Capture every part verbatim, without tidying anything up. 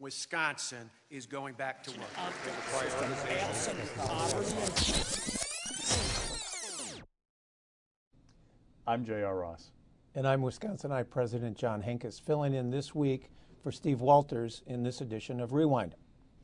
Wisconsin is going back to work. I'm J R. Ross. And I'm Wisconsinite President John Henkes, filling in this week for Steve Walters in this edition of Rewind.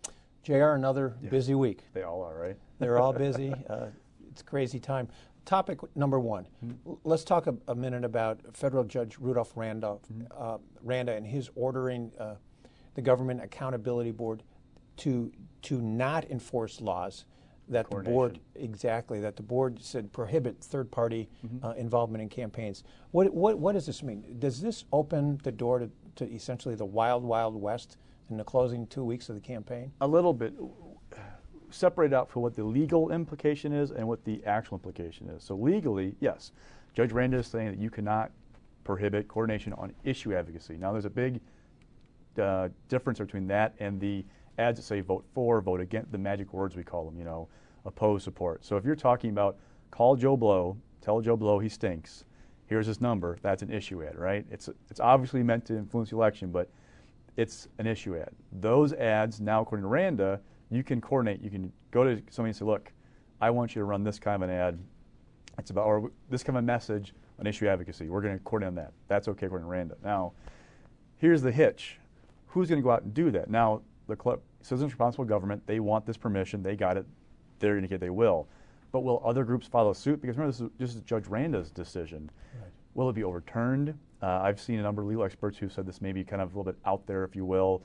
J R, another Yes. busy week. They all are, right? They're all busy. Uh, it's a crazy time. Topic number one. Mm-hmm. Let's talk a, a minute about Federal Judge Rudolph Randolph, mm-hmm. uh, Randa and his ordering uh, the Government Accountability Board to to not enforce laws that the board exactly that the board said prohibit third-party mm-hmm. uh, involvement in campaigns. What what what does this mean? Does this open the door to, to essentially the wild wild west in the closing two weeks of the campaign? A little bit. Separate out for what the legal implication is and what the actual implication is. So legally, yes, Judge Randa is saying that you cannot prohibit coordination on issue advocacy. Now, there's a big uh, difference between that and the ads that say vote for, vote against, the magic words we call them, you know, oppose, support. So if you're talking about call Joe Blow, tell Joe Blow he stinks, here's his number, that's an issue ad, right? It's, it's obviously meant to influence the election, but it's an issue ad. Those ads now, according to Randa, you can coordinate. You can go to somebody and say, look, I want you to run this kind of an ad. It's about, or this kind of a message on issue advocacy. We're going to coordinate on that. That's okay according to Randa. Now, here's the hitch. Who's going to go out and do that? Now, the club, Citizens Responsible Government, they want this permission. They got it. They're indicate they will. But will other groups follow suit? Because remember, this is, this is Judge Randa's decision. Right. Will it be overturned? Uh, I've seen a number of legal experts who said this may be kind of a little bit out there, if you will.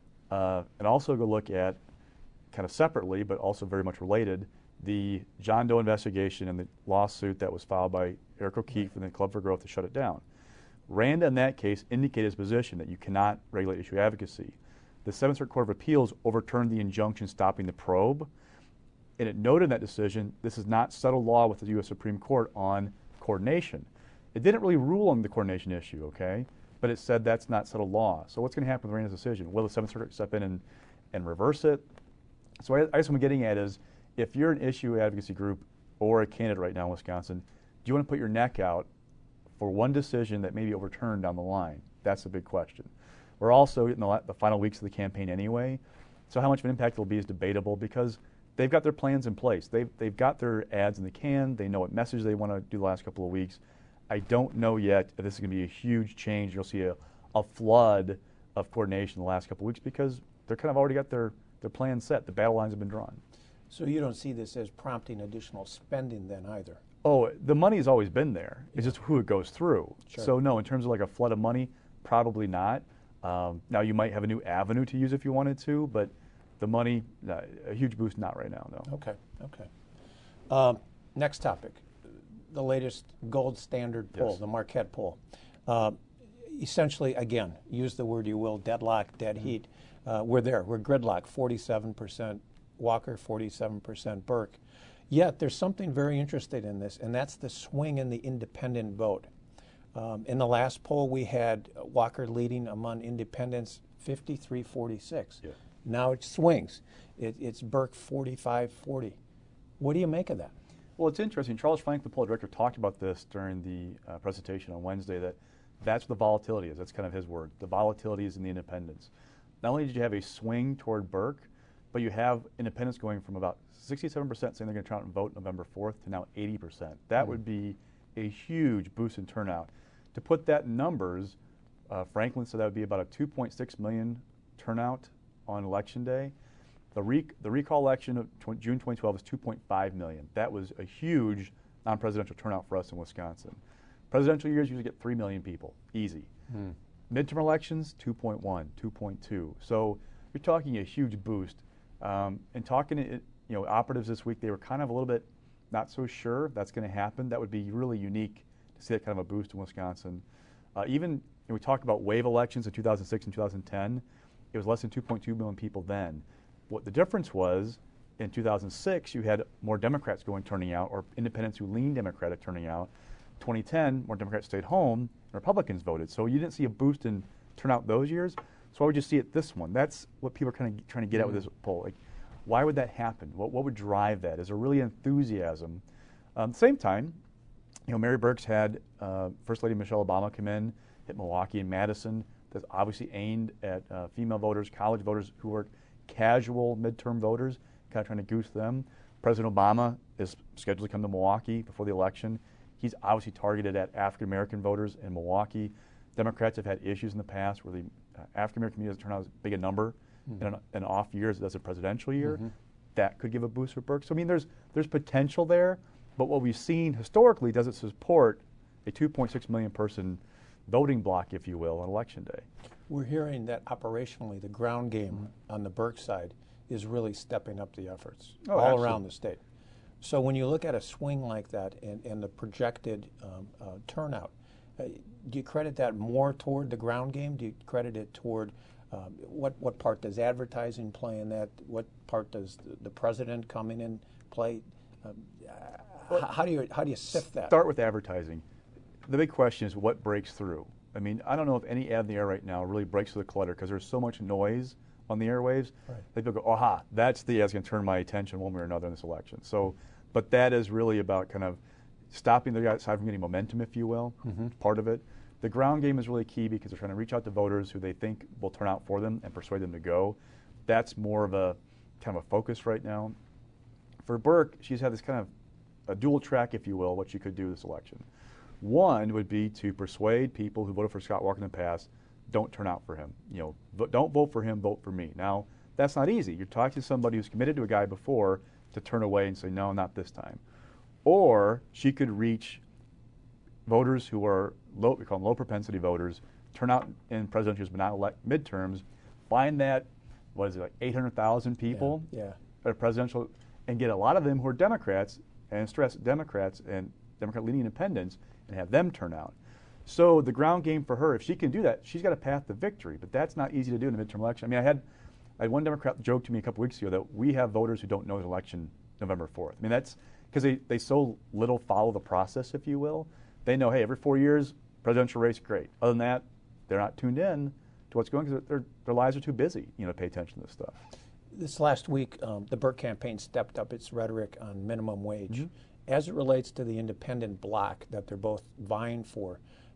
Uh, and also go look at, kind of separately, but also very much related, the John Doe investigation and the lawsuit that was filed by Eric O'Keefe and the Club for Growth to shut it down. Randa, in that case, indicated his position that you cannot regulate issue advocacy. The Seventh Circuit Court of Appeals overturned the injunction stopping the probe, and it noted in that decision this is not settled law with the U S Supreme Court on coordination. It didn't really rule on the coordination issue, okay? But it said that's not settled law. So what's going to happen with Randa's decision? Will the Seventh Circuit step in and, and reverse it? So I, I guess what I'm getting at is, if you're an issue advocacy group or a candidate right now in Wisconsin, do you want to put your neck out for one decision that may be overturned down the line? That's the big question. We're also in the, the final weeks of the campaign anyway, so how much of an impact it will be is debatable because they've got their plans in place. They've, they've got their ads in the can. They know what message they want to do the last couple of weeks. I don't know yet if this is going to be a huge change. You'll see a, a flood of coordination in the last couple of weeks because they're kind of already got their Their plan set. The battle lines have been drawn. So you don't see this as prompting additional spending then either? Oh, the money's always been there. It's yeah. just who it goes through. Sure. So no, in terms of like a flood of money, probably not. Um, now you might have a new avenue to use if you wanted to, but the money, uh, a huge boost, not right now, no. Okay, okay. Um, next topic, the latest gold standard poll, yes. the Marquette poll. Uh, essentially, again, use the word you will, deadlock, dead mm-hmm. heat. Uh, we're there. We're gridlock, forty-seven percent Walker, forty-seven percent Burke. Yet there's something very interesting in this, and that's the swing in the independent vote. Um, in the last poll, we had Walker leading among independents, fifty-three forty-six. Yeah. Now it swings. It, it's Burke forty-five forty. What do you make of that? Well, it's interesting. Charles Frank, the poll director, talked about this during the uh, presentation on Wednesday, that that's what the volatility is. That's kind of his word. The volatility is in the independents. Not only did you have a swing toward Burke, but you have independents going from about sixty-seven percent saying they're going to turn out and vote November fourth to now eighty percent. That mm-hmm. would be a huge boost in turnout. To put that in numbers, uh, Franklin said that would be about a two point six million turnout on Election Day. The, rec the recall election of June twenty twelve was two point five million. That was a huge non-presidential turnout for us in Wisconsin. Presidential years usually get three million people, easy. Mm. Midterm elections, two point one, two point two. So you're talking a huge boost. Um, and talking to you know, operatives this week, they were kind of a little bit not so sure that's going to happen. That would be really unique to see that kind of a boost in Wisconsin. Uh, even you know, we talked about wave elections in two thousand six and two thousand ten. It was less than two point two million people then. What the difference was, in two thousand six, you had more Democrats going turning out, or independents who leaned Democratic turning out. twenty ten, more Democrats stayed home, and Republicans voted. So you didn't see a boost in turnout those years. So why would you see it this one? That's what people are kind of trying to get mm-hmm. at with this poll. Like, why would that happen? What, what would drive that? Is there really enthusiasm? Um, at the same time, you know, Mary Burke's had uh, First Lady Michelle Obama come in, hit Milwaukee and Madison. that's obviously aimed at uh, female voters, college voters who are casual midterm voters, kind of trying to goose them. President Obama is scheduled to come to Milwaukee before the election. He's obviously targeted at African American voters in Milwaukee. Democrats have had issues in the past where the uh, African American community doesn't turn out as big a number mm-hmm. in an, an off year as it does a presidential year. Mm-hmm. That could give a boost for Burke. So I mean, there's there's potential there, but what we've seen historically doesn't support a two point six million person voting block, if you will, on election day. We're hearing that operationally the ground game mm-hmm. on the Burke side is really stepping up the efforts oh, all absolutely. around the state. So when you look at a swing like that and, and the projected um, uh, turnout, uh, do you credit that more toward the ground game? Do you credit it toward um, what what part does advertising play in that? What part does the, the president coming in play? Um, uh, well, how do you how do you sift that? Start with advertising. The big question is what breaks through. I mean, I don't know if any ad in the air right now really breaks through the clutter because there's so much noise on the airwaves. Right. People go, aha, that's the ad that's going to turn my attention one way or another in this election. So, but that is really about kind of stopping the guy side from getting momentum, if you will. Mm-hmm. Part of it. The ground game is really key because they're trying to reach out to voters who they think will turn out for them and persuade them to go. That's more of a kind of a focus right now. For Burke, she's had this kind of a dual track, if you will, what she could do this election. One would be to persuade people who voted for Scott Walker in the past, don't turn out for him. You know, v- don't vote for him, vote for me. Now, that's not easy. You're talking to somebody who's committed to a guy before to turn away and say, no, not this time. Or she could reach voters who are low, we call them low propensity voters, turn out in presidential but not elect midterms, find that, what is it, like eight hundred thousand people yeah, yeah. at a presidential, and get a lot of them who are Democrats, and stress Democrats and Democrat-leaning independents, and have them turn out. So the ground game for her, if she can do that, she's got a path to victory, but that's not easy to do in a midterm election. I mean, I had, I had one Democrat joke to me a couple weeks ago that we have voters who don't know the election November fourth. I mean, that's because they, they so little follow the process, if you will. They know, hey, every four years, presidential race, great. Other than that, they're not tuned in to what's going on because their, their lives are too busy, you know, to pay attention to this stuff. This last week, um, the Burke campaign stepped up its rhetoric on minimum wage. Mm-hmm. As it relates to the independent bloc that they're both vying for,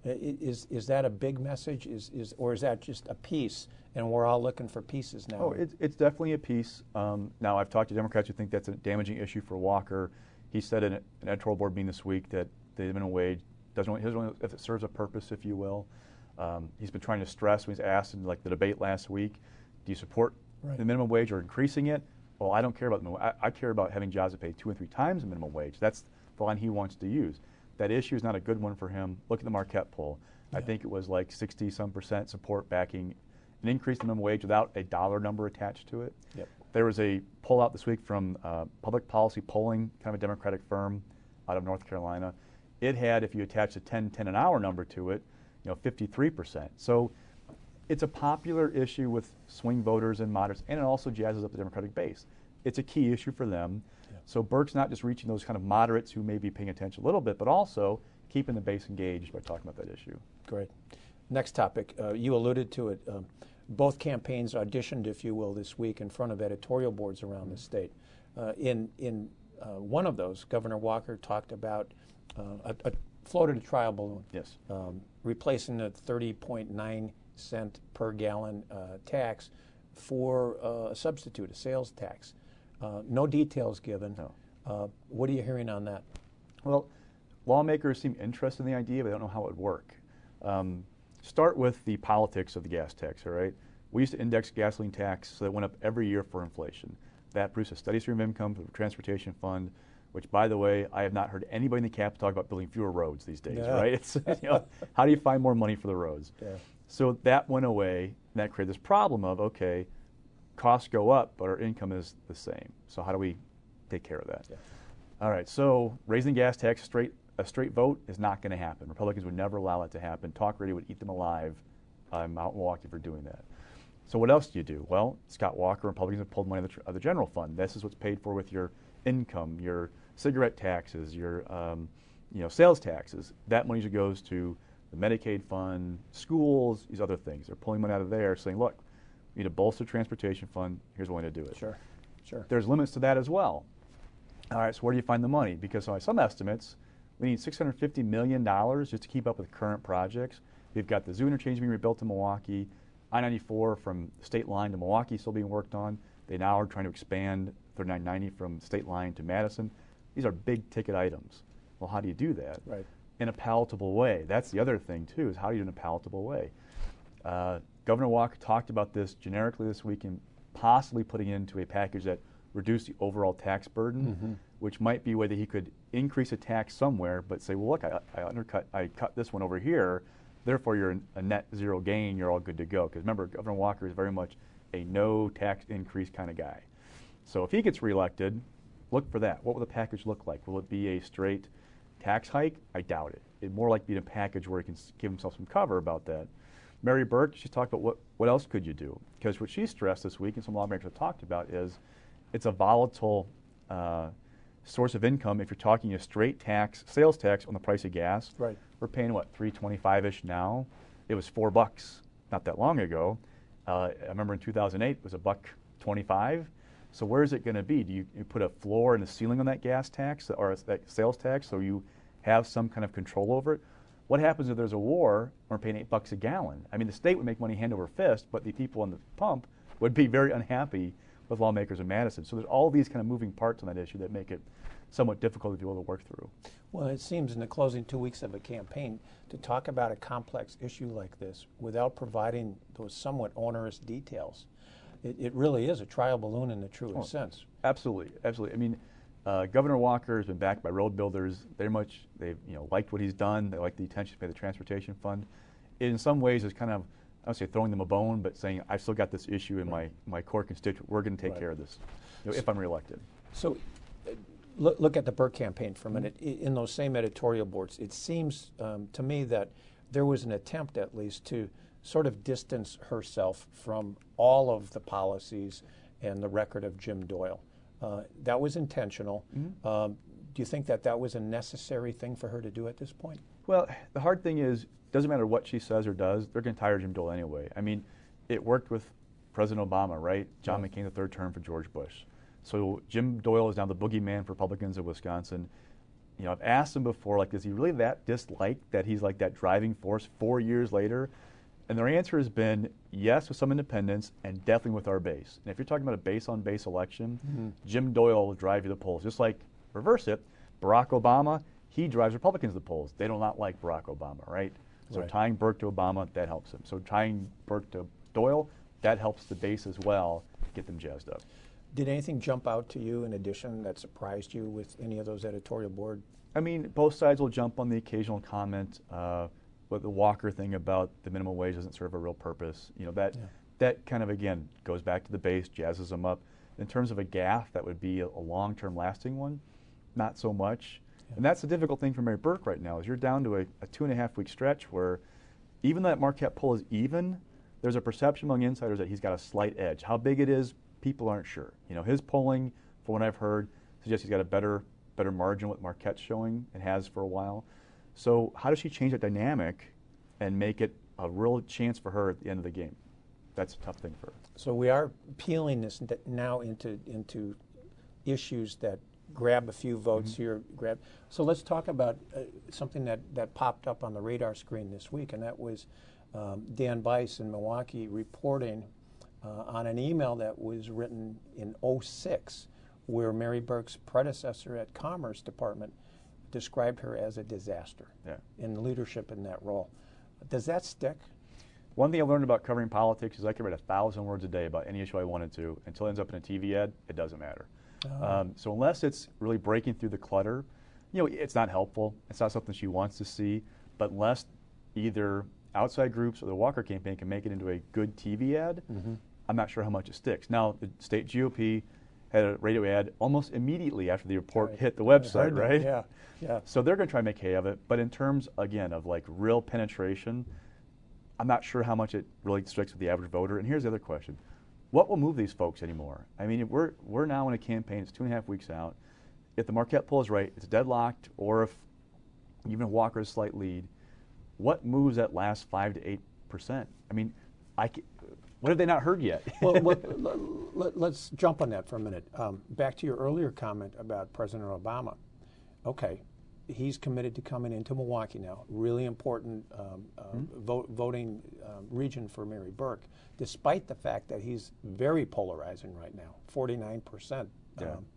is is that a big message? Is is or is that just a piece, and we're all looking for pieces now? Oh, it's it's definitely a piece. Um, now, I've talked to Democrats who think that's a damaging issue for Walker. He said in an editorial board meeting this week that the minimum wage doesn't really, doesn't really, if it serves a purpose, if you will. Um, he's been trying to stress when he's asked in like the debate last week, do you support right. the minimum wage or increasing it? Well, I don't care about the minimum. I, I care about having jobs that pay two and three times the minimum wage. That's the line he wants to use. That issue is not a good one for him. Look at the Marquette poll. Yeah. I think it was like sixty some percent support backing an increase in the minimum wage without a dollar number attached to it. Yep. There was a poll out this week from uh, Public Policy Polling, kind of a Democratic firm out of North Carolina. It had, if you attach a ten ten an hour number to it, you know, fifty-three percent. So it's a popular issue with swing voters and moderates, and it also jazzes up the Democratic base. It's a key issue for them. Yeah. So Burke's not just reaching those kind of moderates who may be paying attention a little bit, but also keeping the base engaged by talking about that issue. Great. Next topic. Uh, you alluded to it. Um, both campaigns auditioned, if you will, this week in front of editorial boards around mm-hmm. the state. Uh, in in uh, one of those, Governor Walker talked about uh, a, a floated a trial balloon. Yes. Um, replacing a thirty point nine cent per gallon uh, tax for uh, a substitute, a sales tax. Uh, no details given. No. Uh, what are you hearing on that? Well, lawmakers seem interested in the idea, but they don't know how it would work. Um, start with the politics of the gas tax, all right? We used to index gasoline tax so that it went up every year for inflation. That produced a steady stream of income for the transportation fund, which, by the way, I have not heard anybody in the Capitol talk about building fewer roads these days, yeah. right? It's, you know, how do you find more money for the roads? Yeah. So that went away, and that created this problem of, okay, costs go up, but our income is the same. So how do we take care of that? Yeah. All right, so raising the gas tax straight, a straight vote is not going to happen. Republicans would never allow it to happen. Talk radio would eat them alive. I'm out in Milwaukee for doing that. So what else do you do? Well, Scott Walker, Republicans have pulled money out of the, of the general fund. This is what's paid for with your income, your cigarette taxes, your um, you know, sales taxes. That money goes to the Medicaid fund, schools, these other things. They're pulling money out of there saying, look, we need to bolster the transportation fund. Here's one way to do it. Sure, sure. There's limits to that as well. All right, so where do you find the money? Because by some estimates, we need six hundred fifty million dollars just to keep up with current projects. We've got the zoo interchange being rebuilt in Milwaukee. I ninety-four from state line to Milwaukee still being worked on. They now are trying to expand thirty-nine ninety from state line to Madison. These are big ticket items. Well, how do you do that? Right. In a palatable way. That's the other thing too, is how do you do it in a palatable way? Uh, Governor Walker talked about this generically this week and possibly putting it into a package that reduced the overall tax burden, mm-hmm. which might be whether he could increase a tax somewhere, but say, well, look, I, I undercut, I cut this one over here, therefore you're a net zero gain, you're all good to go. Because remember, Governor Walker is very much a no tax increase kind of guy. So if he gets reelected, look for that. What will the package look like? Will it be a straight tax hike? I doubt it. It'd more like be a package where he can give himself some cover about that. Mary Burke, she's talked about what, what else could you do? Because what she stressed this week, and some lawmakers have talked about, is it's a volatile uh, source of income. If you're talking a straight tax, sales tax on the price of gas, right. We're paying what, three twenty-five-ish now. It was four bucks not that long ago. Uh, I remember in two thousand eight it was a buck twenty-five. So where is it going to be? Do you, you put a floor and a ceiling on that gas tax or that sales tax so you have some kind of control over it? What happens if there's a war and we're paying eight bucks a gallon? I mean, the state would make money hand over fist, but the people on the pump would be very unhappy with lawmakers in Madison. So there's all these kind of moving parts on that issue that make it somewhat difficult to be able to work through. Well, it seems in the closing two weeks of a campaign to talk about a complex issue like this without providing those somewhat onerous details. It, it really is a trial balloon in the truest oh, sense. Absolutely, absolutely. I mean, uh, Governor Walker has been backed by road builders. They're much, they've you know liked what he's done. They like the attention to pay the transportation fund. It, in some ways, is kind of, I don't say throwing them a bone, but saying I've still got this issue in right. my my core constituent. We're going to take right. care of this, you know, if I'm reelected. So. Uh, Look, look at the Burke campaign for a minute. Mm-hmm. In those same editorial boards, it seems um, to me that there was an attempt, at least, to sort of distance herself from all of the policies and the record of Jim Doyle. Uh, that was intentional. Mm-hmm. Um, do you think that that was a necessary thing for her to do at this point? Well, the hard thing is, it doesn't matter what she says or does, they're going to tire Jim Doyle anyway. I mean, it worked with President Obama, right? John yeah. McCain, the third term for George Bush. So Jim Doyle is now the boogeyman for Republicans in Wisconsin. You know, I've asked him before, like, is he really that disliked that he's like that driving force four years later? And their answer has been yes, with some independents, and definitely with our base. And if you're talking about a base-on-base election, mm-hmm. Jim Doyle will drive you to the polls. Just like, reverse it, Barack Obama, he drives Republicans to the polls. They do not like Barack Obama, right? So right. tying Burke to Obama, that helps him. So tying Burke to Doyle, that helps the base as well, get them jazzed up. Did anything jump out to you in addition that surprised you with any of those editorial board? I mean, both sides will jump on the occasional comment, uh, but the Walker thing about the minimum wage doesn't serve a real purpose. You know, that yeah. that kind of, again, goes back to the base, jazzes them up. In terms of a gaffe that would be a, a long-term lasting one, not so much. Yeah. And that's the difficult thing for Mary Burke right now, is you're down to a, a two-and-a-half-week stretch where even though that Marquette poll is even, there's a perception among insiders that he's got a slight edge. How big it is, people aren't sure. You know, his polling, from what I've heard, suggests he's got a better better margin what Marquette's showing and has for a while. So how does she change that dynamic and make it a real chance for her at the end of the game? That's a tough thing for her. So we are peeling this now into into issues that grab a few votes mm-hmm. here. Grab. So let's talk about uh, something that, that popped up on the radar screen this week, and that was um, Dan Bice in Milwaukee reporting Uh, on an email that was written in oh six, where Mary Burke's predecessor at Commerce Department described her as a disaster yeah. in leadership in that role. Does that stick? One thing I learned about covering politics is I could write a thousand words a day about any issue I wanted to. Until it ends up in a T V ad, it doesn't matter. Oh. Um, so unless it's really breaking through the clutter, you know, it's not helpful. It's not something she wants to see. But unless either outside groups or the Walker campaign can make it into a good T V ad, mm-hmm. I'm not sure how much it sticks. Now, the state G O P had a radio ad almost immediately after the report right. hit the website, right? Yeah, yeah. So they're going to try and make hay of it. But in terms, again, of like real penetration, I'm not sure how much it really sticks with the average voter. And here's the other question. What will move these folks anymore? I mean, if we're, we're now in a campaign, it's two and a half weeks out. If the Marquette poll is right, it's deadlocked, or if even if Walker's slight lead, what moves that last five to eight percent? I mean, I can, what have they not heard yet? well, what, let, let's jump on that for a minute. Um, back to your earlier comment about President Obama. Okay, he's committed to coming into Milwaukee now. Really important um, uh, Mm-hmm. vote, voting uh, region for Mary Burke, despite the fact that he's very polarizing right now, forty-nine percent. Yeah. Um,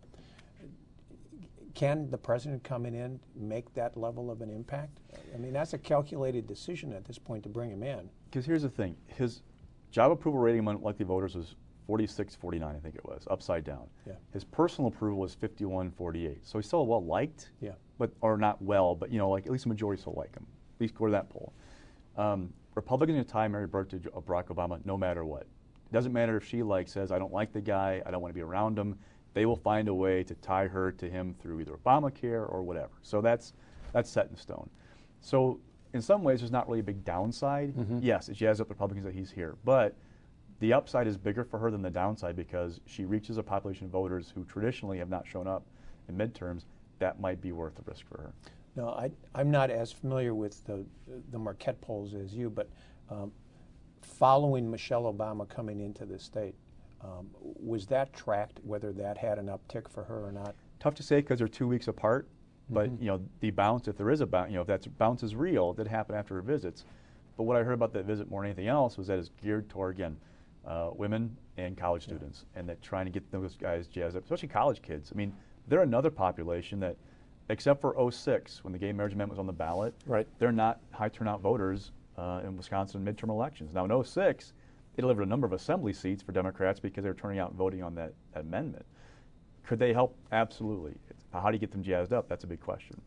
can the president coming in make that level of an impact? I mean, that's a calculated decision at this point to bring him in. Because here's the thing, his job approval rating among likely voters was forty-six forty-nine, I think it was, upside down. Yeah. His personal approval was fifty-one forty-eight. So he's still well liked, Yeah. but or not well, but you know, like at least the majority still like him. At least go to that poll. Um, Republicans are going to tie Mary Burke to Barack Obama no matter what. It doesn't matter if she like says, I don't like the guy, I don't want to be around him. They will find a way to tie her to him through either Obamacare or whatever. So that's that's set in stone. So in some ways, there's not really a big downside. Mm-hmm. Yes, it jazz up Republicans that he's here, but the upside is bigger for her than the downside because she reaches a population of voters who traditionally have not shown up in midterms. That might be worth the risk for her. No, I, I'm not as familiar with the, the Marquette polls as you, but um, following Michelle Obama coming into the state, um, was that tracked, whether that had an uptick for her or not? Tough to say because they're two weeks apart, but Mhm. you know the bounce, if there is a bounce, you know if that bounce is real, it did happen after her visits. But what I heard about that visit more than anything else was that it's geared toward, again, uh, women and college Yeah. students, and that trying to get those guys jazzed up, especially college kids. I mean, they're another population that, except for oh six, when the gay marriage amendment was on the ballot, Right. they're not high turnout voters uh, in Wisconsin midterm elections. Now in oh six, they delivered a number of assembly seats for Democrats because they were turning out and voting on that, that amendment. Could they help? Absolutely. It's, how do you get them jazzed up? That's a big question.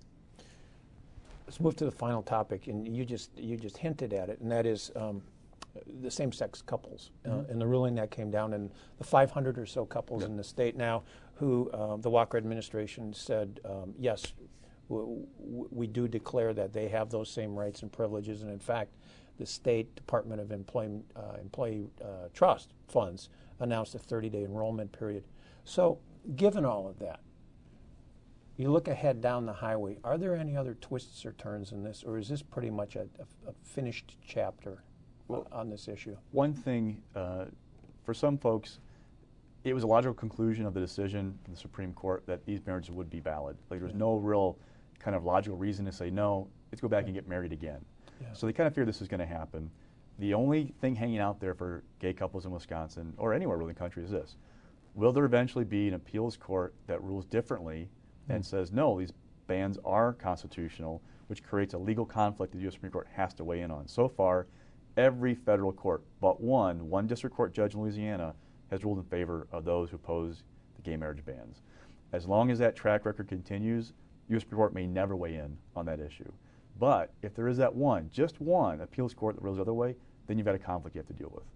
Let's move to the final topic, and you just you just hinted at it, and that is um, the same-sex couples. Mm-hmm. Uh, and the ruling that came down, and the five hundred or so couples Yep. in the state now who uh, the Walker administration said, um, yes, w- w- we do declare that they have those same rights and privileges, and in fact, the State Department of Employment, uh, Employee uh, Trust Funds announced a thirty-day enrollment period. So, given all of that, you look ahead down the highway, are there any other twists or turns in this, or is this pretty much a, a, a finished chapter Well, on this issue? One thing, uh, for some folks, it was a logical conclusion of the decision from the Supreme Court that these marriages would be valid. Like there was no real kind of logical reason to say, no, let's go back and get married again. Yeah. So they kind of fear this is going to happen. The only thing hanging out there for gay couples in Wisconsin, or anywhere really in the country, is this. Will there eventually be an appeals court that rules differently and says, no, these bans are constitutional, which creates a legal conflict that the U S Supreme Court has to weigh in on? So far, every federal court but one, one district court judge in Louisiana, has ruled in favor of those who oppose the gay marriage bans. As long as that track record continues, the U S Supreme Court may never weigh in on that issue. But if there is that one, just one appeals court that rules the other way, then you've got a conflict you have to deal with.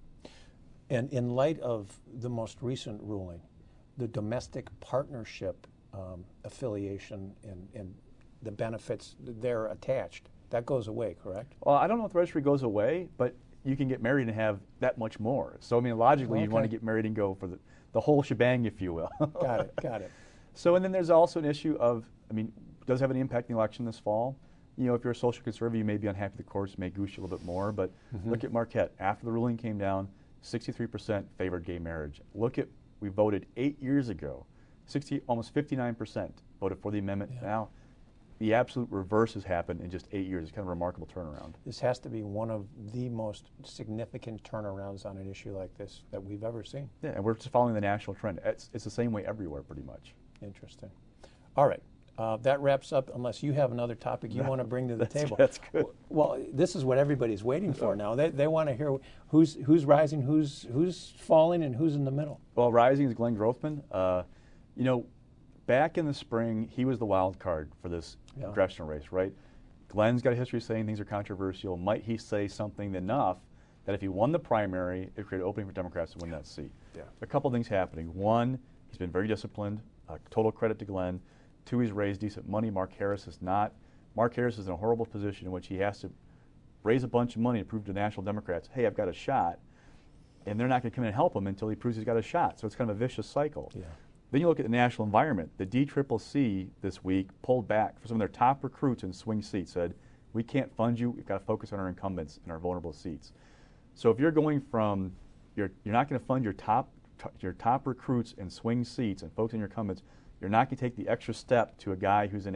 And in light of the most recent ruling, the domestic partnership um, affiliation and, and the benefits there attached, that goes away, correct? Well, I don't know if the registry goes away, but you can get married and have that much more. So, I mean, logically, you'd want to Okay. get married and go for the, the whole shebang, if you will. Got it, got it. So, and then there's also an issue of, I mean, does it have an impact in the election this fall? You know, if you're a social conservative, you may be unhappy the courts may goose you a little bit more, but Mm-hmm. look at Marquette. After the ruling came down, sixty-three percent favored gay marriage. Look at, we voted eight years ago, sixty, almost fifty-nine percent voted for the amendment. Yeah. Now, the absolute reverse has happened in just eight years. It's kind of a remarkable turnaround. This has to be one of the most significant turnarounds on an issue like this that we've ever seen. Yeah, and we're just following the national trend. It's, it's the same way everywhere, pretty much. Interesting. All right. Uh, that wraps up, unless you have another topic you No, want to bring to the that's- table. that's good. Well, this is what everybody's waiting for now. They, they want to hear who's who's rising, who's who's falling, and who's in the middle. Well, rising is Glenn Grothman. Uh, you know, back in the spring, he was the wild card for this Yeah. congressional race, right? Glenn's got a history of saying things are controversial. Might he say something enough that if he won the primary, it would create an opening for Democrats to win that seat? Yeah. A couple things happening. One, he's been very disciplined. Uh, total credit to Glenn. Two, he's raised decent money. Mark Harris is not. Mark Harris is in a horrible position in which he has to raise a bunch of money to prove to national Democrats, hey, I've got a shot. And they're not going to come in and help him until he proves he's got a shot. So it's kind of a vicious cycle. Yeah. Then you look at the national environment. The D C C C this week pulled back for some of their top recruits in swing seats, said, we can't fund you. We've got to focus on our incumbents and our vulnerable seats. So if you're going from, you're, you're not going to fund your top, t- your top recruits in swing seats and focus on your incumbents, you're not going to take the extra step to a guy who's in a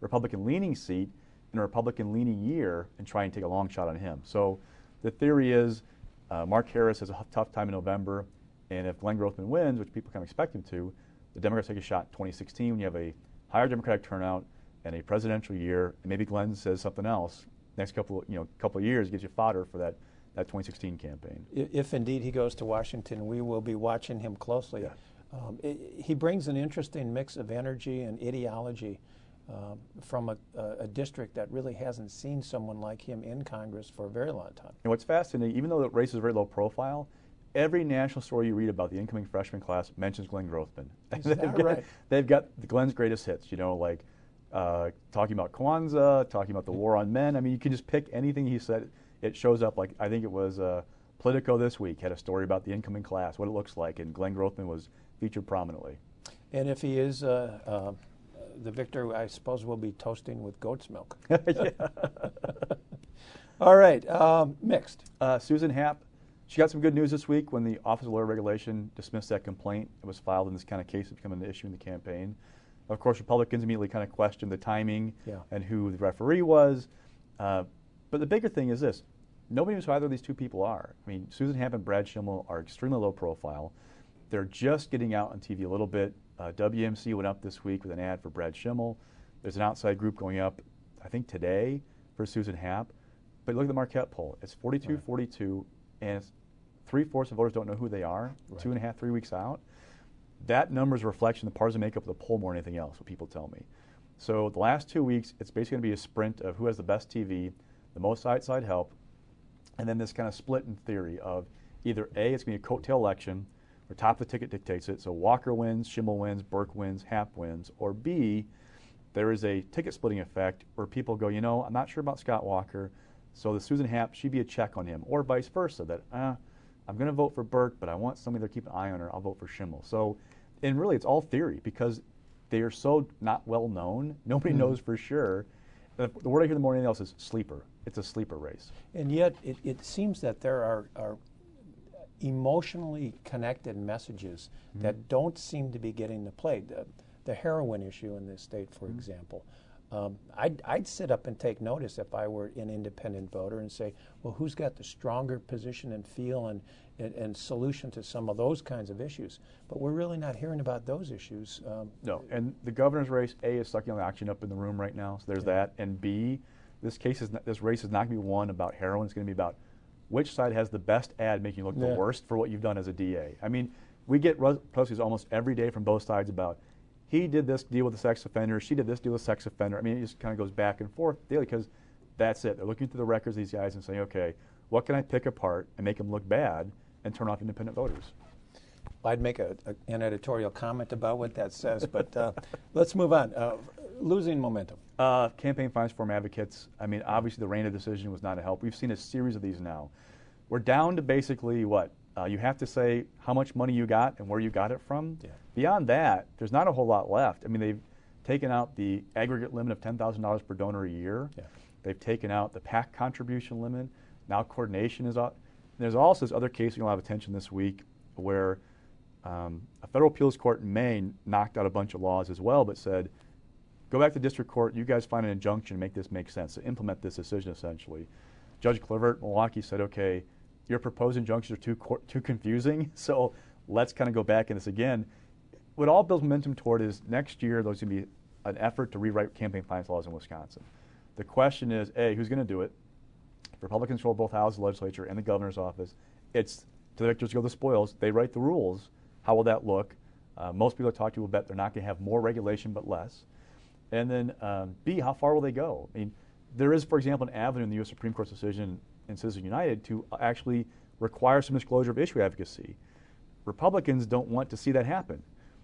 Republican-leaning seat in a Republican-leaning year and try and take a long shot on him. So the theory is uh, Mark Harris has a tough time in November, and if Glenn Grothman wins, which people kind of expect him to, the Democrats take a shot in twenty sixteen when you have a higher Democratic turnout and a presidential year, and maybe Glenn says something else. Next couple, of, you know, couple of years gives you fodder for that, that twenty sixteen campaign. If indeed he goes to Washington, we will be watching him closely. Yeah. Um, it, he brings an interesting mix of energy and ideology um, from a, a, a district that really hasn't seen someone like him in Congress for a very long time. And what's fascinating, even though the race is very low profile, every national story you read about the incoming freshman class mentions Glenn Grothman. Is they've, that got, right? they've got the Glenn's greatest hits, you know, like uh, talking about Kwanzaa, talking about the war on men. I mean, you can just pick anything he said. It shows up. Like, I think it was uh, Politico this week had a story about the incoming class, what it looks like, and Glenn Grothman was featured prominently. And if he is uh, uh, the victor, I suppose we'll be toasting with goat's milk. All right, um, mixed. Uh, Susan Happ, she got some good news this week when the Office of Lawyer Regulation dismissed that complaint that was filed in this kind of case that became an issue in the campaign. Of course, Republicans immediately kind of questioned the timing yeah. and who the referee was. Uh, but the bigger thing is this. Nobody knows who either of these two people are. I mean, Susan Happ and Brad Schimmel are extremely low profile. They're just getting out on T V a little bit. Uh, W M C went up this week with an ad for Brad Schimmel. There's an outside group going up, I think today, for Susan Happ. But look at the Marquette poll. It's forty-two forty-two, right. and three-fourths of voters don't know who they are, right. two and a half, three weeks out. That number is a reflection of the partisan makeup of the poll more than anything else, what people tell me. So the last two weeks, it's basically going to be a sprint of who has the best T V, the most outside help, and then this kind of split in theory of either A, it's going to be a coattail election, where top of the ticket dictates it, so Walker wins, Schimmel wins, Burke wins, Happ wins, or B, there is a ticket splitting effect where people go, you know, I'm not sure about Scott Walker, so the Susan Happ, she'd be a check on him, or vice versa, that uh, I'm going to vote for Burke, but I want somebody to keep an eye on her, I'll vote for Schimmel. So, and really it's all theory because they are so not well known, nobody mm. knows for sure. The, the word I hear in the morning else is sleeper. It's a sleeper race. And yet it, it seems that there are, are emotionally connected messages mm-hmm. that don't seem to be getting the play. The, the heroin issue in this state, for mm-hmm. example. Um, I'd, I'd sit up and take notice if I were an independent voter and say, well, who's got the stronger position and feel and, and, and solution to some of those kinds of issues? But we're really not hearing about those issues. Um, no, and the governor's race, A, is sucking on the oxygen up in the room right now, so there's yeah. that, and B, this case is not, this race is not going to be one about heroin. It's going to be about which side has the best ad making you look yeah. the worst for what you've done as a D A. I mean, we get postings almost every day from both sides about he did this deal with a sex offender, she did this deal with a sex offender. I mean, it just kind of goes back and forth daily because that's it. They're looking through the records of these guys and saying, okay, what can I pick apart and make them look bad and turn off independent voters? I'd make a, a, an editorial comment about what that says, but uh, let's move on. Uh, losing momentum. Uh, campaign finance form advocates. I mean, obviously the Randa decision was not a help. We've seen a series of these now. We're down to basically what? Uh, you have to say how much money you got and where you got it from. Yeah. Beyond that, there's not a whole lot left. I mean, they've taken out the aggregate limit of ten thousand dollars per donor a year. Yeah. They've taken out the PAC contribution limit. Now coordination is out. There's also this other case you'll have attention this week where um, a federal appeals court in Maine knocked out a bunch of laws as well, but said, go back to district court, you guys find an injunction and make this make sense, to so implement this decision essentially. Judge Clivert in Milwaukee said, okay, your proposed injunctions are too too confusing, so let's kind of go back in this again. What all builds momentum toward is next year there's going to be an effort to rewrite campaign finance laws in Wisconsin. The question is, A, who's going to do it? If Republicans control both houses of the legislature and the governor's office, it's to the victors go the spoils. They write the rules. How will that look? Uh, most people I talk to will bet they're not going to have more regulation but less. And then um, B, how far will they go? I mean, there is, for example, an avenue in the U S Supreme Court's decision in Citizens United to actually require some disclosure of issue advocacy. Republicans don't want to see that happen.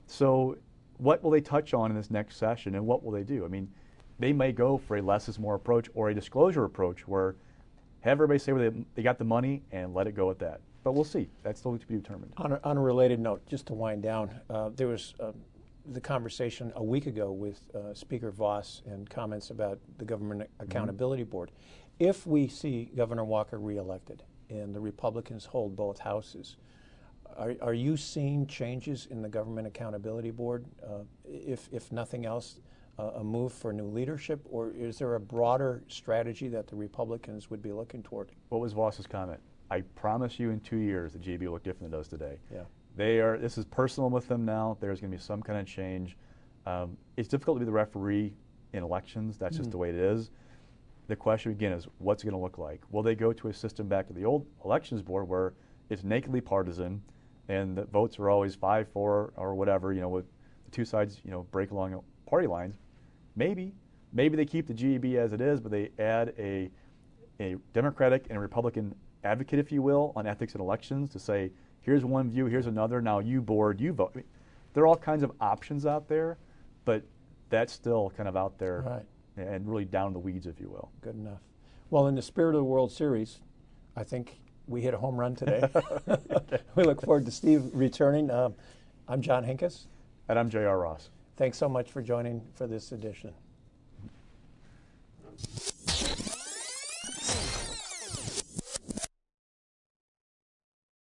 So what will they touch on in this next session and what will they do? I mean, they may go for a less is more approach or a disclosure approach where have everybody say where they, they got the money and let it go at that. But we'll see. That's still to be determined. On a, on a related note, just to wind down, uh, there was uh, the conversation a week ago with uh, Speaker Voss and comments about the Government Accountability mm-hmm. Board. If we see Governor Walker reelected and the Republicans hold both houses, are, are you seeing changes in the Government Accountability Board? Uh, if, if nothing else, a, a move for new leadership, or is there a broader strategy that the Republicans would be looking toward? What was Voss's comment? I promise you in two years the G A B will look different than it does today. Yeah. They are, this is personal with them now. There's going to be some kind of change. Um, it's difficult to be the referee in elections. That's just Mm. the way it is. The question again is, what's it going to look like? Will they go to a system back to the old elections board where it's nakedly partisan and the votes are always five, four, or whatever, you know, with the two sides, you know, break along party lines? Maybe. Maybe they keep the G A B as it is, but they add a, a Democratic and a Republican advocate, if you will, on ethics in elections to say, here's one view, here's another, now you board, you vote. I mean, there are all kinds of options out there, but that's still kind of out there Right. and really down in the weeds, if you will. Good enough. Well, in the spirit of the World Series, I think we hit a home run today. We look forward to Steve returning. Um, I'm John Hinkes. And I'm J R Ross. Thanks so much for joining for this edition.